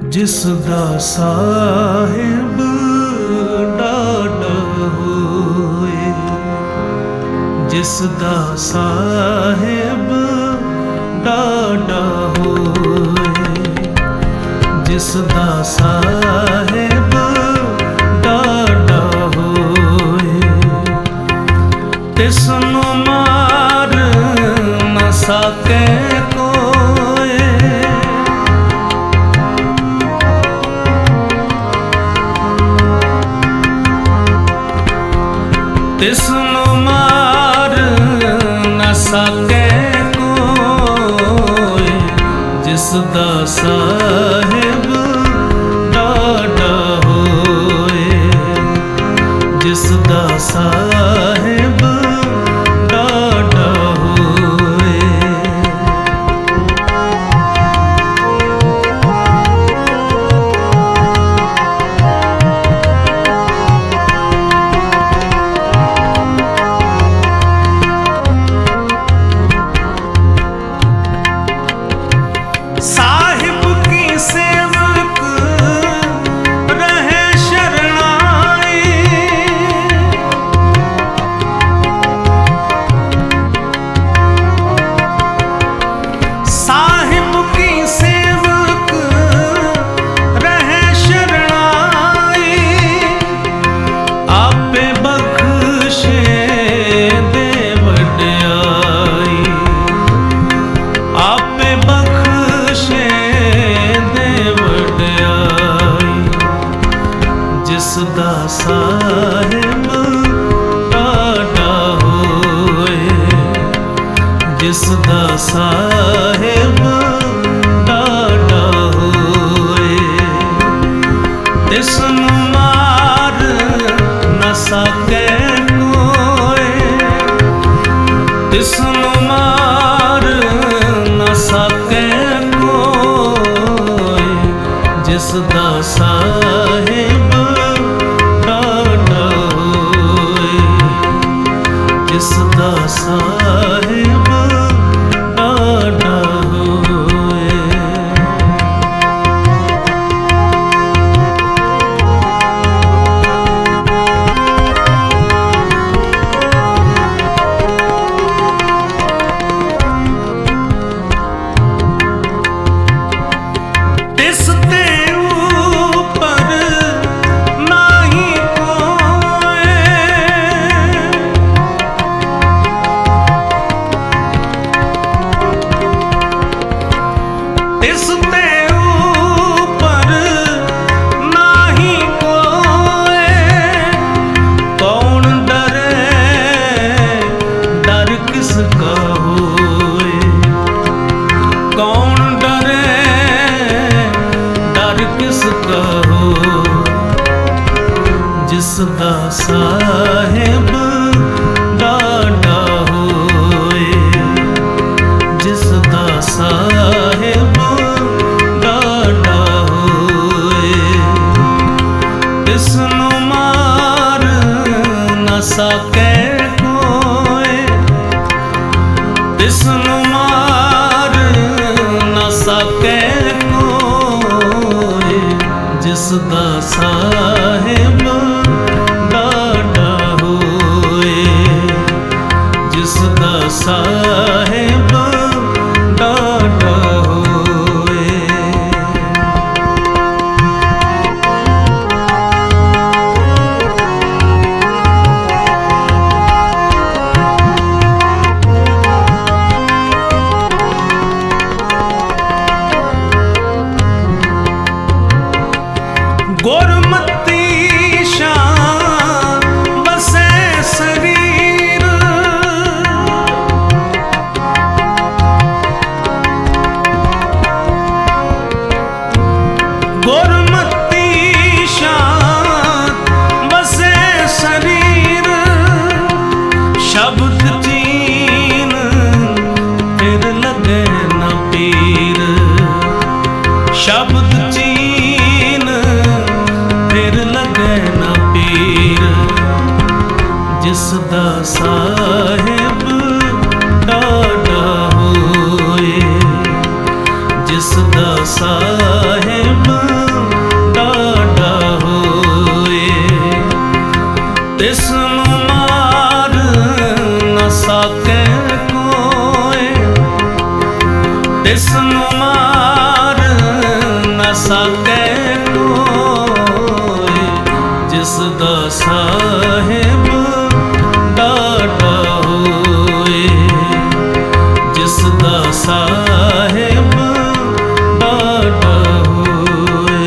ਜਿਸ ਦਾ ਸਾਹਿਬ ਡਾਢਾ ਹੋਏ, ਜਿਸ ਦਾ ਸਾਹਿਬ ਡਾਢਾ ਹੋਏ, ਜਿਸ ਦਾ ਸਾਹਿਬ ਡਾਢਾ ਹੋਏ, ਤਿਸ ਨੂੰ ਮਾਰ ਨਾ ਸਕੇ ਕੋਏ। ਤਿਸ ਨੂੰ ਮਾਰ ਨਾ ਸਕੇ ਕੋਏ, ਜਿਸ ਦਾ ਸਾਹਿਬ ਡਾਢਾ ਹੋਏ, ਜਿਸ ਦਾ ਸਾਹਿਬ ਡਾਢਾ ਹੋਏ। साहिब की सेवक रहे शरणाई, साहिब की सेवक रहे शरणाई, आपे बख्शे दे वड्याई, आपे बख्शे दे वड्याई, जिस दा साहिब डाढा होए, जिस दा साहिब डाढा होए, तिस नूं मार न सके कोए, तिस नूं मार न सके कोए, जिस दा साहिब डाढा होए, जिस दा साहिब डाढा होए। तिस ते ऊपर नाही कोए, तिस ते ऊपर नाही कोए, कौन डरे डर किसका होए, कौन डरे डर किसका हो, जिस दा साहिब डाढा होए, जिस दा साहिब डाढा होए, तिस नूं मार न सके कोए, तिस नूं मार न सके कोए, जिस दा साहिब डाढा होए, जिस दा साहिब डाढा होए। गुरमती शान बसे शरीर, गुरमती शान बसे शरीर, शब्द चीन फिर लगे न पीर, शब्द चीन फिर लगे न पीर, जिस दा साहिब डाढा होए, जिस दा ਸਾਹਿਬ ਤਿਸਨੂੰ ਮਾਰ ਨਾ ਸਕੈ ਕੋਈ, ਜਿਸ ਦਾ ਸਾਹਿਬ ਡਾਢਾ ਹੋਏ, ਜਿਸ ਦਾ ਸਾਹਿਬ ਡਾਢਾ ਹੋਏ।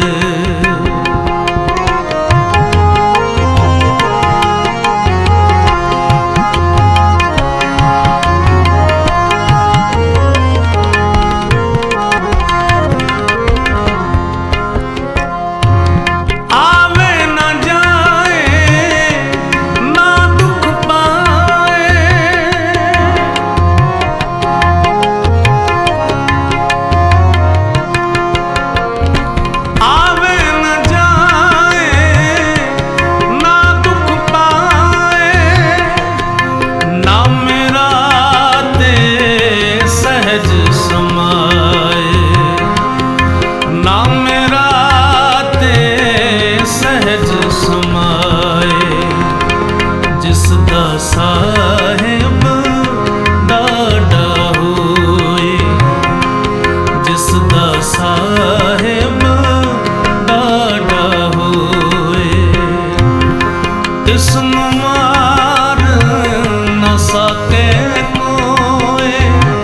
ਸਾਹਿਬ ਡਾਢਾ ਹੋਏ, ਜਿਸ ਦਾ ਸਾਹਿਬ ਡਾਢਾ ਹੋਏ, ਤਿਸਨੂੰ ਮਾਰ ਨਾ ਸਕੈ ਕੋਈ,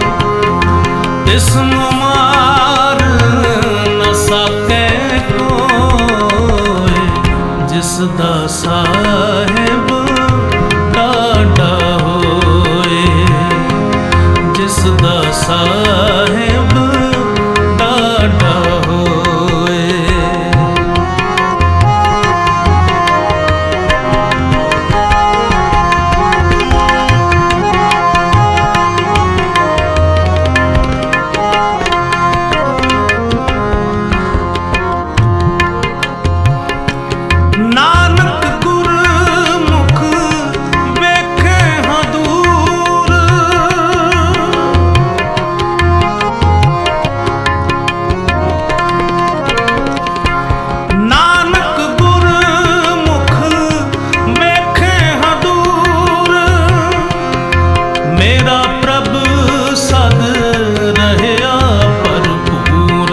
ਤਿਸਨੂੰ ਮਾਰ ਨਾ ਸਕੈ ਕੋਈ, ਜਿਸ ਦਾ ਸਾਹਿਬ ਡਾਢਾ ਹੋਏ, ਜਿਸ ਦਾ ਸਾਹਿਬ ਡਾਢਾ ਹੋਏ। ਨਾਨਕ ਗੁਰਮੁਖ ਵੇਖੇ ਹਾਂ ਦੂਰ, ਨਾਨਕ ਗੁਰਮੁਖ ਵੇਖੇ ਹਾਂ ਦੂਰ, ਮੇਰਾ ਪ੍ਰਭ ਸਦ ਰਹਿਆ ਭਰਪੂਰ,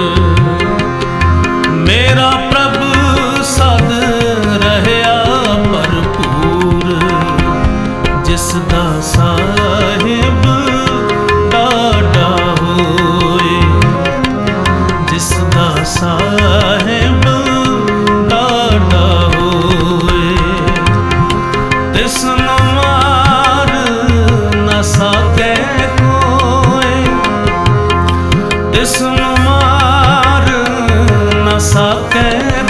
ਮੇਰਾ ਪ੍ਰਭ ਸਦ ਰਹਿਆ ਭਰਪੂਰ, ਜਿਸ ਦਾ ਸਾਹਿਬ ਡਾਢਾ ਹੋਏ, ਜਿਸ ਦਾ ਸਾਹਿਬ ਡਾਢਾ ਹੋਏ, ਤਿਸਨੂੰ ਮਾਰ ਨਾ ਸਕੈ ਕੋਈ, ਤਿਸਨੂੰ ਮਾਰ ਨਾ ਸਕੈ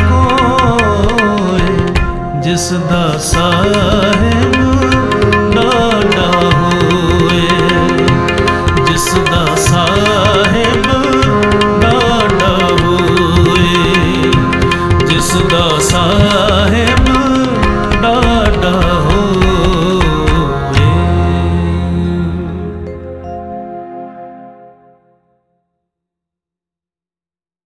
ਕੋਈ, ਜਿਸ ਦਾ ਸਾਹਿਬ ਡਾਢਾ ਹੋਏ, ਜਿਸ ਦਾ ਸਾਹਿਬ ਡਾਢਾ ਹੋਏ, ਜਿਸ ਦਾ ਸਾਹਿਬ